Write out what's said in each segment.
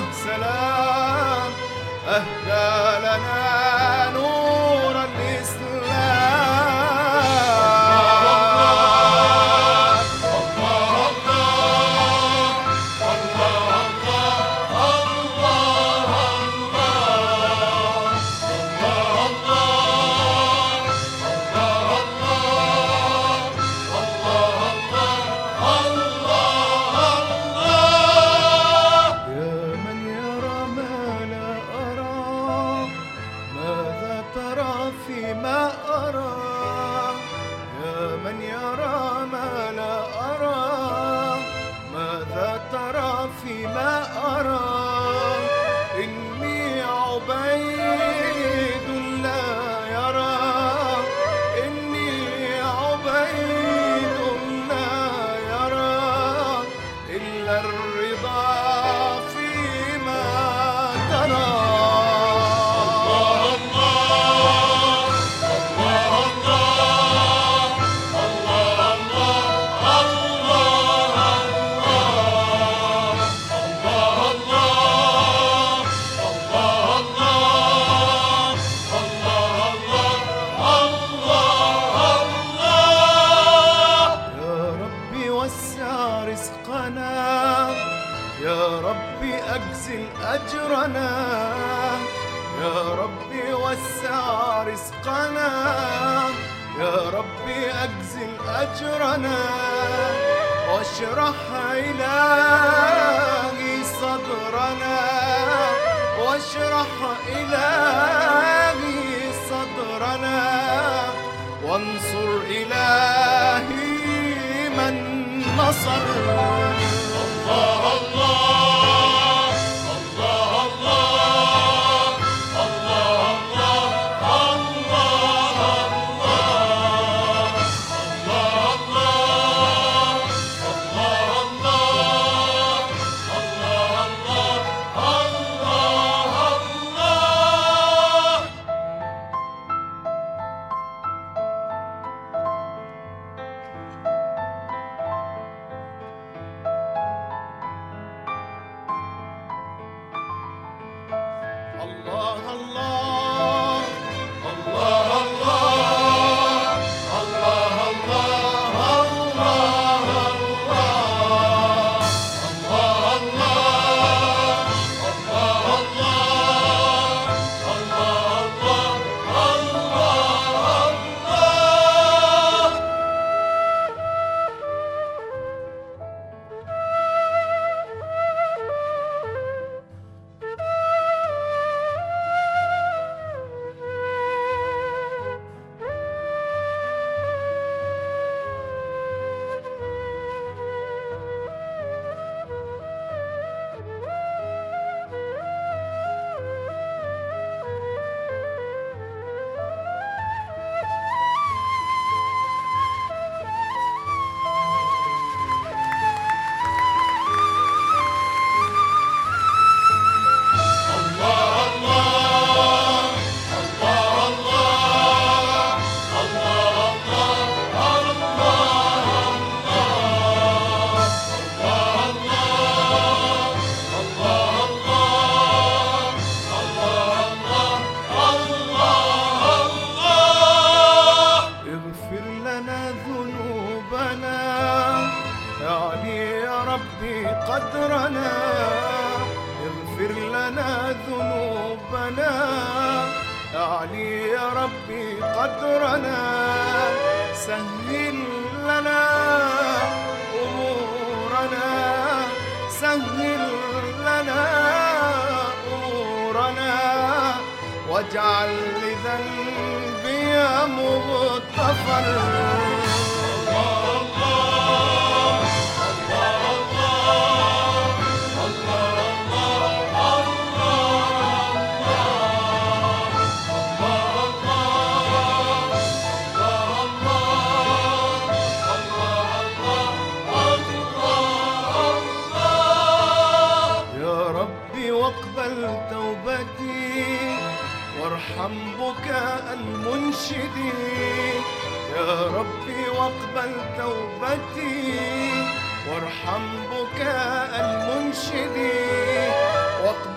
سلام أهدى لنا نور الإسلام. فيما أرى يا من يرى ما لا أرى، ماذا ترى فيما أرى؟ إني عبيد لا يرى، إني عبيد لا يرى إلا الرضا فيما ترى. يا ربي أجزل أجرنا، يا ربي وسع رزقنا، يا ربي أجزل أجرنا، واشرح إلهي صدرنا، واشرح إلهي صدرنا، وانصر إلهي من نصر. الله الله الله الله الله قدرنا، اغفر لنا ذنوبنا، أعلي يا ربي قدرنا، سهل لنا أمورنا، سهل لنا أمورنا، واجعل لذنبي مغتفر. واقبل توبتي وارحم بكاء المنشدين، يا ربي واقبل توبتي وارحم بكاء المنشدين.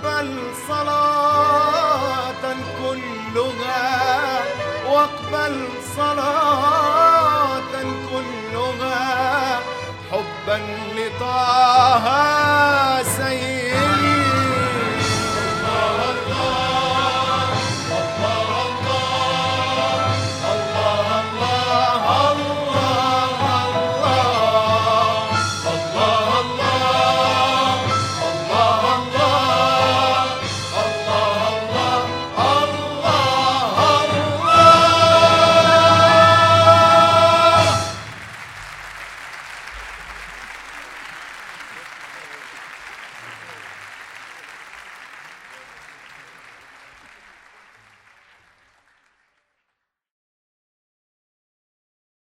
واقبل صلاة كلها حبا لطه